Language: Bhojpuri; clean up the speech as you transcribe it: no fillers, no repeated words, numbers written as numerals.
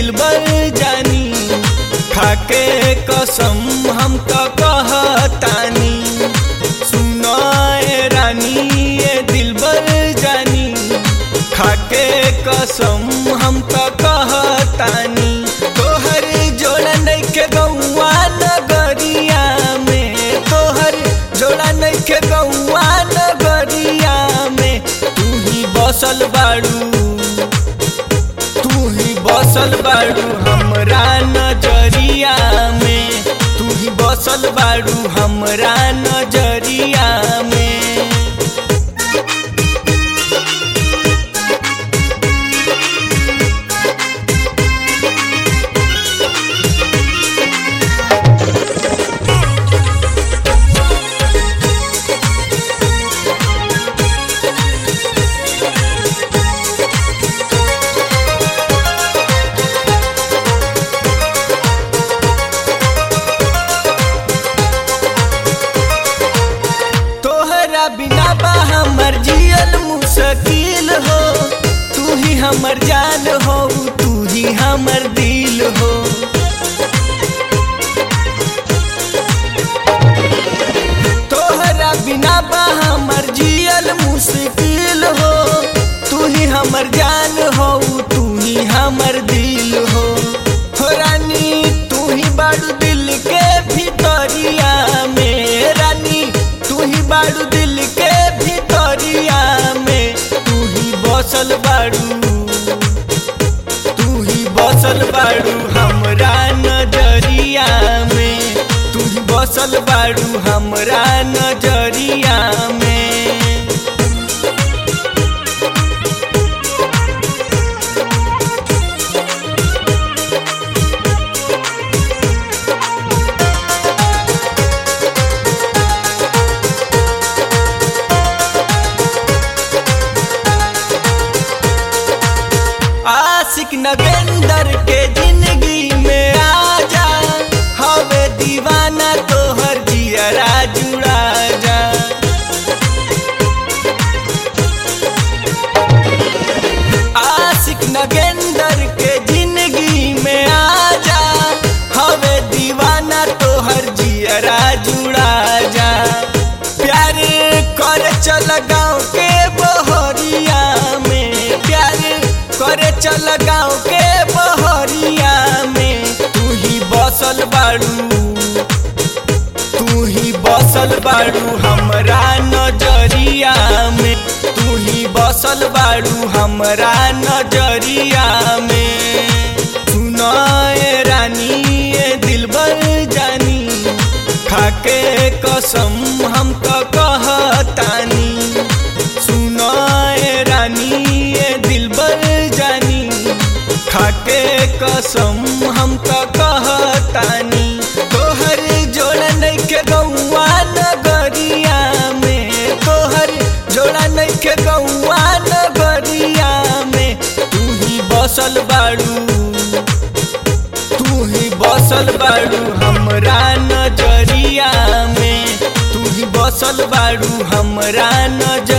दिलबर जानी, खाके कसम हम तो कहतानी। सुनो ए रानी ये दिलबर जानी, खाके कसम हम तो कहतानी। तोहर जोड़ा नइखे गौआ नगरिया में, तोहर जोड़ा नइखे गौआ नगरिया में। तू ही बसल बाड़ू, तू ही बसल बाड़ू हमरा नजरिया में, तू ही बसल बाड़ू हमरा नजरिया में। बिना बा हमर जियल मुश्किल हो, तू ही हमर जान हो, तू ही हमर दिल हो। तोहरा बिना बा हमर जियल मुश्किल हो, तू ही हमर जान हो, तू ही हमर दिल हो। हो रानी तू ही बाड़ू दिल के भितरिया में, रानी तू ही बाड़ू दिल के भितरिया में। तू ही बसल बाड़ू, तू ही बसल बाड़ू हमरा नजरिया में, तू ही बसल बाड़ू हमरा नजरिया में। आशिक नगेंदर के जिंदगी में आजा, हवे दीवाना तोहर जियरा जुड़ा जा। आशिक नगेंदर के जिंदगी में आजा, हवे दीवाना तोहर जियरा जुड़ा जा। प्यार कर चल गाँव के बहरिया में, प्यार करे चल गाँव के बहरिया में। तू ही बसल बाड़ू, तू ही बसल बाड़ू हमरा नजरिया में, तू ही बसल बाड़ू हमरा नजरिया में। सुनो ए रानी ये दिलबर जानी, खाके कसम हम तो कहतानी। सुनो ए रानी ये दिलबर जानी, खाके कसम हम तो कहतानी। तोहर जोड़ा नइखे गौआ नगरिया में, तोहर जोड़ा नइखे गौआ नगरिया में। तू ही बसल बाड़ू, तू ही बसल बाड़ू हमरा नजरिया में, तू ही बसल बाड़ू हमरा नजरिया